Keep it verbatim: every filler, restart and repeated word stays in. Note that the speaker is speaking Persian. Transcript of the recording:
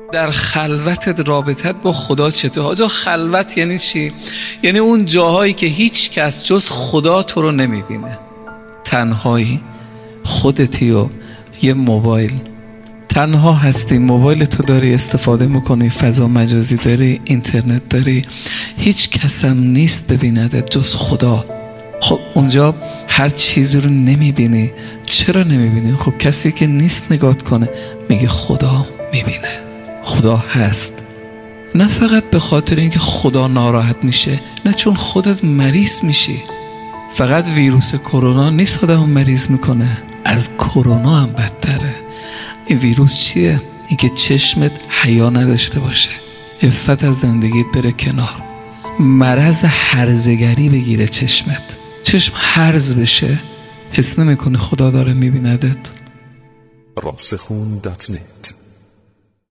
در خلوتت رابطت با خدا چطور؟ آجا خلوت یعنی چی؟ یعنی اون جاهایی که هیچ کس جز خدا تو رو نمیبینه، تنهایی، خودتی و یه موبایل، تنها هستی، موبایل تو داری استفاده میکنی، فضا مجازی داری، اینترنت داری، هیچ کس هم نیست ببیندت جز خدا. خب اونجا هر چیزی رو نمیبینی. چرا نمیبینی؟ خب کسی که نیست نگات کنه، میگه خدا میبینه، خدا هست. نه فقط به خاطر اینکه خدا ناراحت میشه، نه چون خودت مریض میشی. فقط ویروس کرونا نیست آدمو مریض میکنه، از کرونا هم بدتره. این ویروس چیه؟ اینکه چشمت حیا نداشته باشه، عفت از زندگیت بره کنار، مرض هرزگری بگیره چشمت، چشم هرز بشه، حس نمیکنه خدا داره میبیندت. راسخون دات نت